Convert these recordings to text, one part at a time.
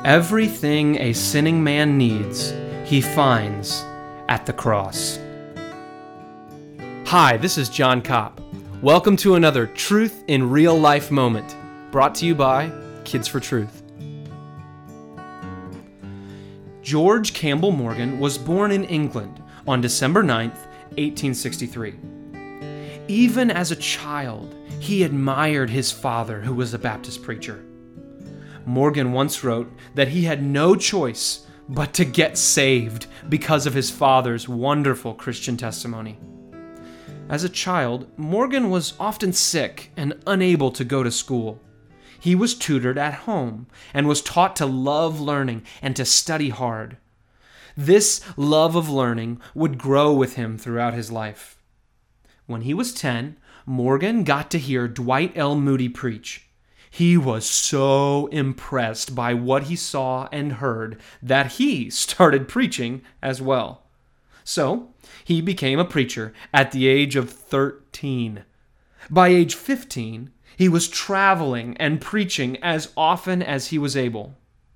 Everything a sinning man needs, he finds at the cross. Hi, this is John Kopp. Welcome to another Truth in Real Life moment, brought to you by Kids for Truth. George Campbell Morgan was born in England on December 9th, 1863. Even as a child, he admired his father, who was a Baptist preacher. Morgan once wrote that he had no choice but to get saved because of his father's wonderful Christian testimony. As a child, Morgan was often sick and unable to go to school. He was tutored at home and was taught to love learning and to study hard. This love of learning would grow with him throughout his life. When he was 10, Morgan got to hear Dwight L. Moody preach. He was so impressed by what he saw and heard that he started preaching as well. So, he became a preacher at the age of 13. By age 15, he was traveling and preaching as often as he was able.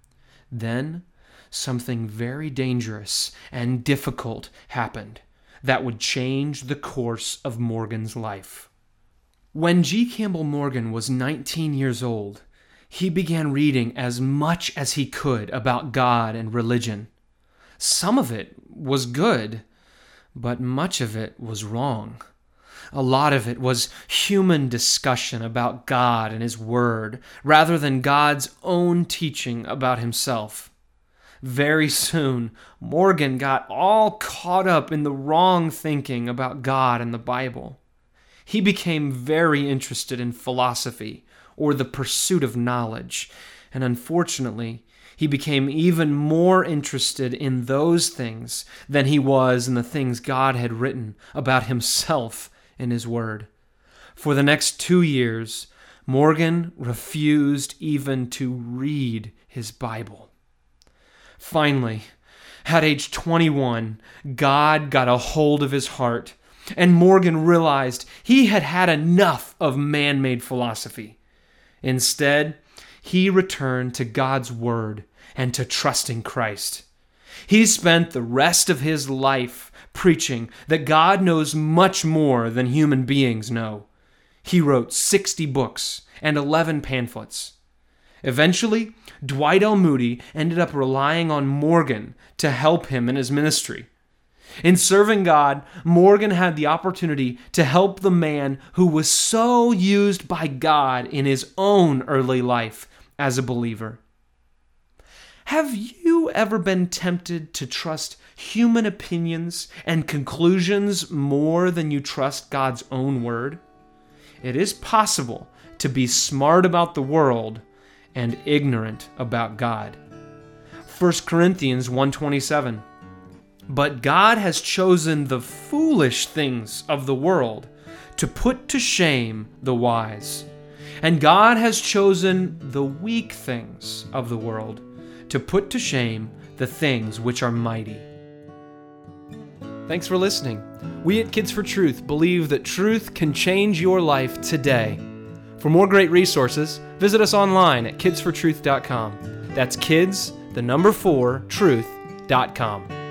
Then, something very dangerous and difficult happened that would change the course of Morgan's life. When G. Campbell Morgan was 19 years old, he began reading as much as he could about God and religion. Some of it was good, but much of it was wrong. A lot of it was human discussion about God and His Word, rather than God's own teaching about Himself. Very soon, Morgan got all caught up in the wrong thinking about God and the Bible. He became very interested in philosophy, or the pursuit of knowledge, and unfortunately, he became even more interested in those things than he was in the things God had written about Himself in His Word. For the next 2 years, Morgan refused even to read his Bible. Finally, at age 21, God got a hold of his heart, and Morgan realized he had had enough of man-made philosophy. Instead, he returned to God's Word and to trusting Christ. He spent the rest of his life preaching that God knows much more than human beings know. He wrote 60 books and 11 pamphlets. Eventually, Dwight L. Moody ended up relying on Morgan to help him in his ministry. In serving God, Morgan had the opportunity to help the man who was so used by God in his own early life as a believer. Have you ever been tempted to trust human opinions and conclusions more than you trust God's own word? It is possible to be smart about the world and ignorant about God. 1 Corinthians 1:27. But God has chosen the foolish things of the world to put to shame the wise. And God has chosen the weak things of the world to put to shame the things which are mighty. Thanks for listening. We at Kids for Truth believe that truth can change your life today. For more great resources, visit us online at kidsfortruth.com. That's kids, the number 4, truth.com.